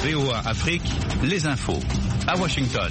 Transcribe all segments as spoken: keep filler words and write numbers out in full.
V O A Afrique, les infos. À Washington.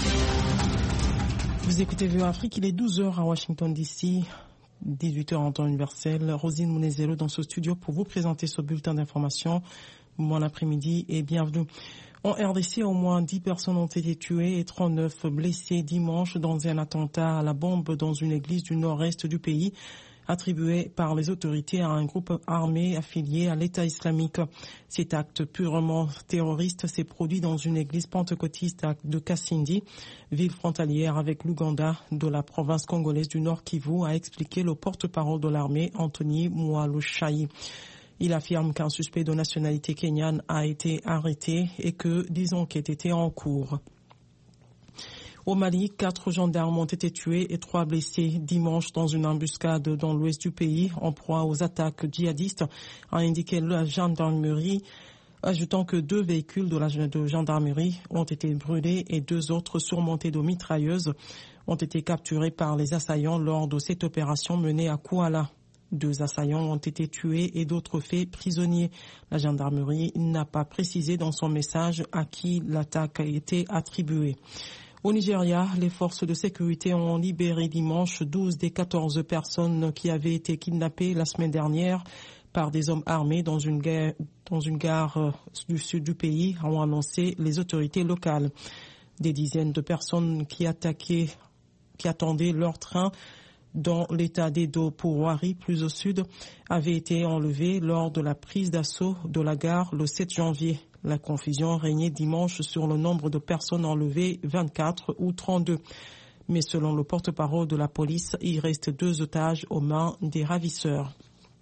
Vous écoutez V O A Afrique, il est douze heures à Washington D C, dix-huit heures en temps universel. Rosine Munezero dans ce studio pour vous présenter ce bulletin d'information. Bon après-midi et bienvenue. En R D C, au moins dix personnes ont été tuées et trente-neuf blessées dimanche dans un attentat à la bombe dans une église du nord-est du pays, attribué par les autorités à un groupe armé affilié à l'État islamique. Cet acte purement terroriste s'est produit dans une église pentecôtiste de Kasindi, ville frontalière avec l'Ouganda de la province congolaise du Nord Kivu, a expliqué le porte-parole de l'armée, Anthony Mwalushai. Il affirme qu'un suspect de nationalité kenyane a été arrêté et que des enquêtes étaient en cours. Au Mali, quatre gendarmes ont été tués et trois blessés dimanche dans une embuscade dans l'ouest du pays en proie aux attaques djihadistes, a indiqué la gendarmerie, ajoutant que deux véhicules de la de gendarmerie ont été brûlés et deux autres surmontés de mitrailleuses ont été capturés par les assaillants lors de cette opération menée à Kouala. Deux assaillants ont été tués et d'autres faits prisonniers. La gendarmerie n'a pas précisé dans son message à qui l'attaque a été attribuée. Au Nigeria, les forces de sécurité ont libéré dimanche douze des quatorze personnes qui avaient été kidnappées la semaine dernière par des hommes armés dans une gare, dans une gare du sud du pays, ont annoncé les autorités locales. Des dizaines de personnes qui attaquaient, qui attendaient leur train dans l'état d'Edo pour Wari, plus au sud, avaient été enlevées lors de la prise d'assaut de la gare le sept janvier. La confusion régnait dimanche sur le nombre de personnes enlevées, vingt-quatre ou trente-deux. Mais selon le porte-parole de la police, il reste deux otages aux mains des ravisseurs.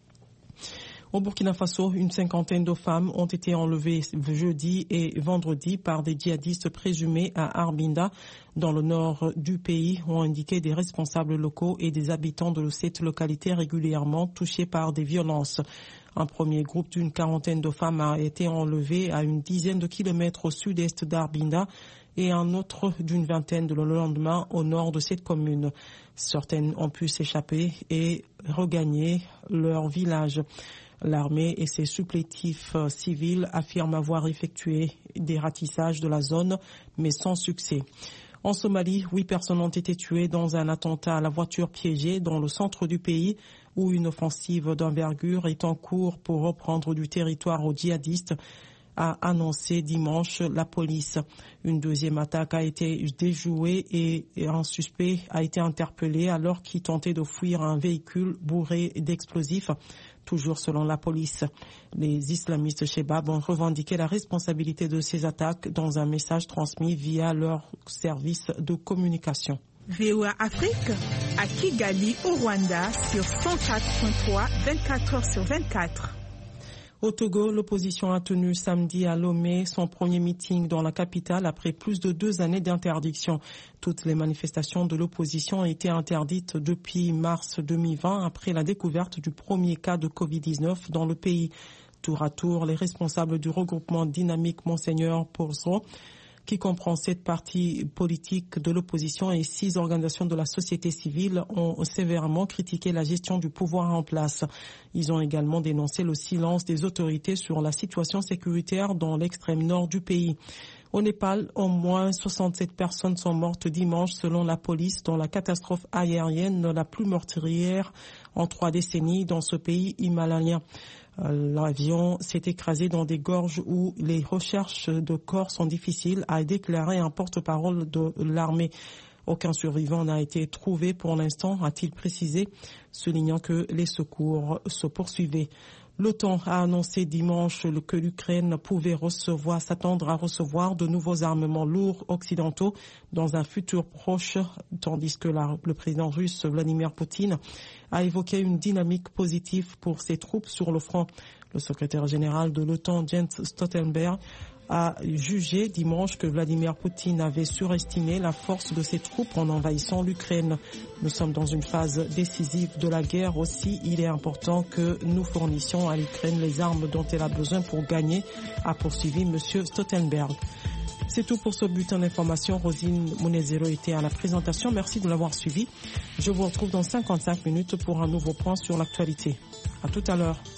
Au Burkina Faso, une cinquantaine de femmes ont été enlevées jeudi et vendredi par des djihadistes présumés à Arbinda, dans le nord du pays, ont indiqué des responsables locaux et des habitants de cette localité régulièrement touchés par des violences. Un premier groupe d'une quarantaine de femmes a été enlevé à une dizaine de kilomètres au sud-est d'Arbinda et un autre d'une vingtaine le lendemain au nord de cette commune. Certaines ont pu s'échapper et regagner leur village. L'armée et ses supplétifs civils affirment avoir effectué des ratissages de la zone, mais sans succès. En Somalie, huit personnes ont été tuées dans un attentat à la voiture piégée dans le centre du pays, où une offensive d'envergure est en cours pour reprendre du territoire aux djihadistes, a annoncé dimanche la police. Une deuxième attaque a été déjouée et un suspect a été interpellé alors qu'il tentait de fuir un véhicule bourré d'explosifs. Toujours selon la police, les islamistes Shebab ont revendiqué la responsabilité de ces attaques dans un message transmis via leur service de communication. V O A Afrique à Kigali au Rwanda sur cent quatre point trois, vingt-quatre heures sur vingt-quatre. Au Togo, l'opposition a tenu samedi à Lomé son premier meeting dans la capitale après plus de deux années d'interdiction. Toutes les manifestations de l'opposition ont été interdites depuis mars deux mille vingt après la découverte du premier cas de covid dix-neuf dans le pays. Tour à tour, les responsables du regroupement dynamique Monseigneur Porzo, qui comprend sept partis politiques de l'opposition et six organisations de la société civile, ont sévèrement critiqué la gestion du pouvoir en place. Ils ont également dénoncé le silence des autorités sur la situation sécuritaire dans l'extrême nord du pays. Au Népal, au moins soixante-sept personnes sont mortes dimanche selon la police dans la catastrophe aérienne la plus meurtrière en trois décennies dans ce pays himalayen. L'avion s'est écrasé dans des gorges où les recherches de corps sont difficiles, a déclaré un porte-parole de l'armée. Aucun survivant n'a été trouvé pour l'instant, a-t-il précisé, soulignant que les secours se poursuivaient. L'OTAN a annoncé dimanche que l'Ukraine pouvait recevoir, s'attendre à recevoir de nouveaux armements lourds occidentaux dans un futur proche, tandis que la, le président russe Vladimir Poutine a évoqué une dynamique positive pour ses troupes sur le front. Le secrétaire général de l'OTAN, Jens Stoltenberg, a jugé dimanche que Vladimir Poutine avait surestimé la force de ses troupes en envahissant l'Ukraine. Nous sommes dans une phase décisive de la guerre aussi. Il est important que nous fournissions à l'Ukraine les armes dont elle a besoin pour gagner, a poursuivi M. Stoltenberg. C'est tout pour ce bulletin d'information. Rosine Munezero était à la présentation. Merci de l'avoir suivi. Je vous retrouve dans cinquante-cinq minutes pour un nouveau point sur l'actualité. À tout à l'heure.